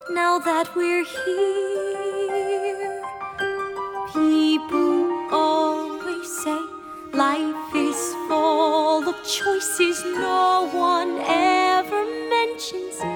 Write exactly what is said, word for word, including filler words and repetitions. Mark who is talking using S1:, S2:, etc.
S1: Now that we're here, people always say life is full of choices. No one ever mentions